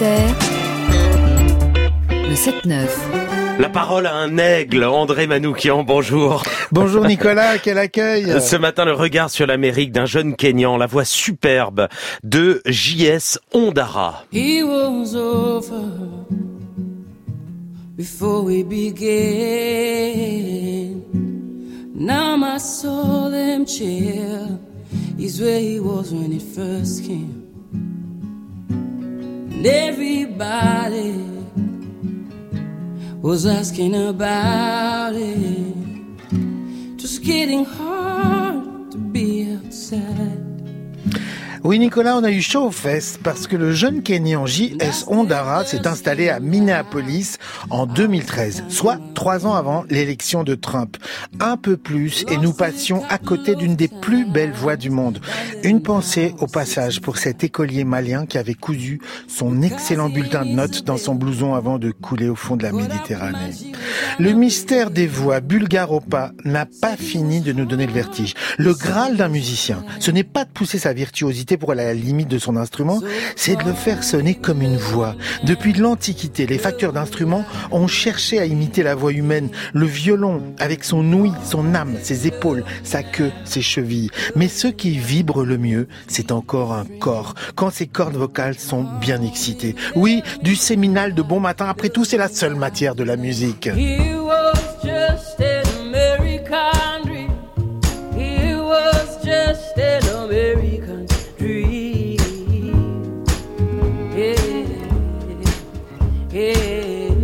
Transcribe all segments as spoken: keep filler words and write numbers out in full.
Terre, le sept neuf. La parole à un aigle, André Manoukian, bonjour. Bonjour Nicolas, quel accueil. Ce matin, le regard sur l'Amérique d'un jeune Kényan, la voix superbe de J S Ondara. He was over before we began. Now my soul and chill is where he was when it first came. And everybody was asking about it. Just getting hard to be outside. Oui Nicolas, on a eu chaud aux fesses parce que le jeune Kényan J S Ondara s'est installé à Minneapolis en deux mille treize, soit trois ans avant l'élection de Trump. Un peu plus et nous passions à côté d'une des plus belles voix du monde. Une pensée au passage pour cet écolier malien qui avait cousu son excellent bulletin de notes dans son blouson avant de couler au fond de la Méditerranée. Le mystère des voix bulgare-opa n'a pas fini de nous donner le vertige. Le Graal d'un musicien, ce n'est pas de pousser sa virtuosité pour aller à la limite de son instrument, c'est de le faire sonner comme une voix. Depuis l'Antiquité, les facteurs d'instruments ont cherché à imiter la voix humaine. Le violon, avec son ouïe, son âme, ses épaules, sa queue, ses chevilles. Mais ce qui vibre le mieux, c'est encore un corps, quand ses cordes vocales sont bien excitées. Oui, du séminal de bon matin, après tout, c'est la seule matière de la musique. He was just an American dream. He was just an American dream. Yeah, yeah.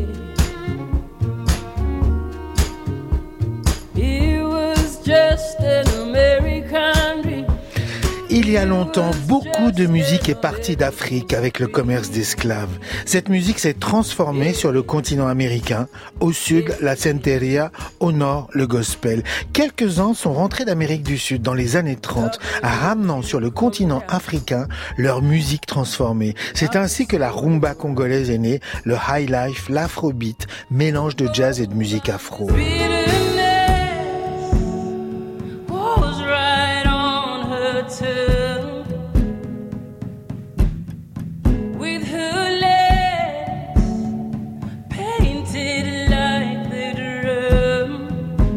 He was just an American dream. Il y a longtemps, beaucoup de musique est partie d'Afrique avec le commerce d'esclaves. Cette musique s'est transformée sur le continent américain. Au sud, la santeria, au nord, le gospel. Quelques-uns sont rentrés d'Amérique du Sud dans les années trente, ramenant sur le continent africain leur musique transformée. C'est ainsi que la rumba congolaise est née, le high life, l'afrobeat, mélange de jazz et de musique afro. Was right on her tongue, with her legs painted like the drum.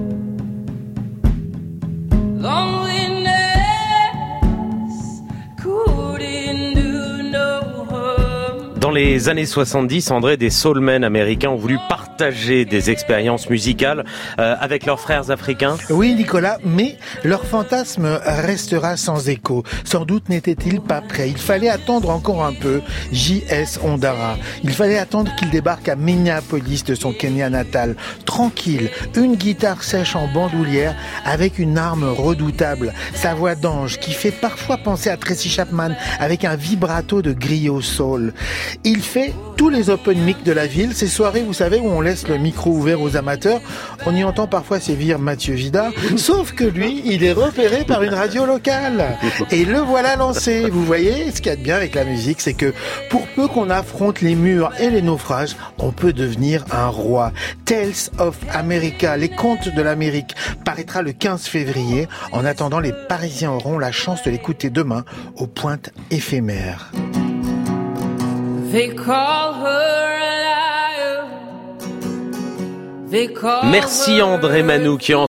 Loneliness couldn't do no harm. Dans les années soixante-dix, André, des soulmen américains ont voulu partager des expériences musicales euh, avec leurs frères africains. Oui, Nicolas, mais leur fantasme restera sans écho. Sans doute n'était-il pas prêt. Il fallait attendre encore un peu J S Ondara. Il fallait attendre qu'il débarque à Minneapolis de son Kenya natal. Tranquille, une guitare sèche en bandoulière avec une arme redoutable. Sa voix d'ange qui fait parfois penser à Tracy Chapman avec un vibrato de griot soul. Il fait tous les open mic de la ville, ces soirées, vous savez, où on laisse le micro ouvert aux amateurs. On y entend parfois sévir Mathieu Vida, sauf que lui, il est repéré par une radio locale. Et le voilà lancé. Vous voyez, ce qu'il y a de bien avec la musique, c'est que pour peu qu'on affronte les murs et les naufrages, on peut devenir un roi. Tales of America, les contes de l'Amérique, paraîtra le quinze février. En attendant, les Parisiens auront la chance de l'écouter demain aux pointes éphémères. They call her a liar. They call Merci her André Manoukian.